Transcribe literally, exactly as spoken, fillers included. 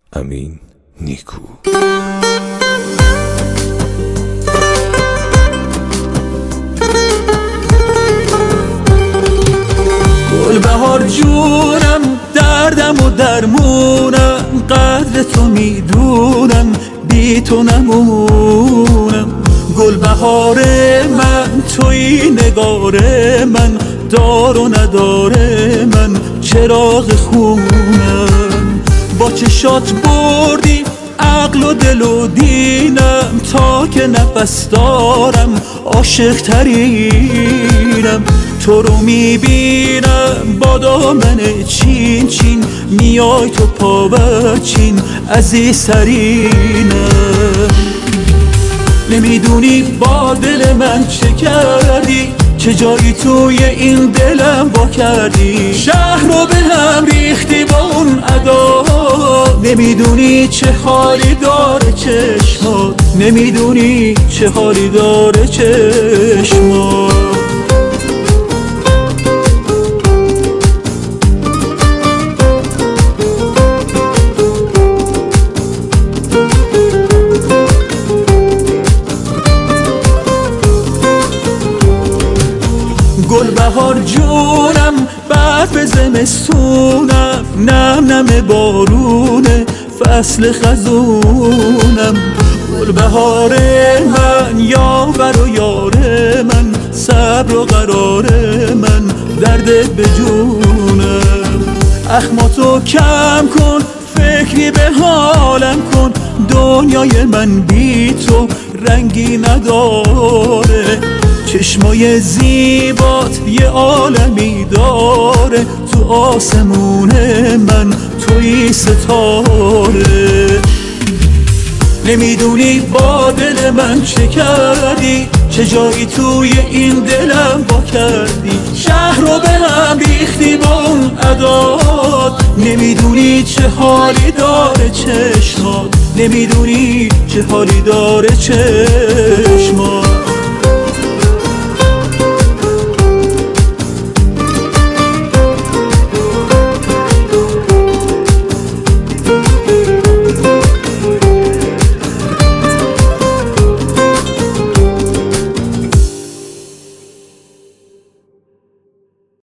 امین نیکو. گلبهار جونم، دردم و درمونم، قدر تو میدونم، بی تو نمونم. گلبهار من توی نگار من، دار و نداره من چراغ خونم. با چشات بردی عقل و دل و دینم، تا که نفس دارم عاشق ترینم. تو رو میبینم با دامن چین چین، میای تو پا برچین عزیزترینم. نمیدونی با دل من چه کردی، چه جایی توی این دلم با کردی. شهر رو به هم ریختی با اون ادا، نمیدونی چه حالی داره چشمات، نمیدونی چه حالی داره چشمات. گلبهار جونم، برف زمستونم، نم نم بارونه فصل خزونم. گلبهار من، یاور و یار من، صبر و قرار من، دردت به جونم. اخماتو کم کن، فکری به حالم کن، دنیای من بی تو رنگی نداره. چشمای زیبات یه عالمی داره، تو آسمون من توی ستاره. نمیدونی با دل من چه کردی، چه جایی توی این دلم با کردی. شهر رو به هم ریختی با اون عداد، نمیدونی چه حالی داره چشمات، نمیدونی چه حالی داره چشمات.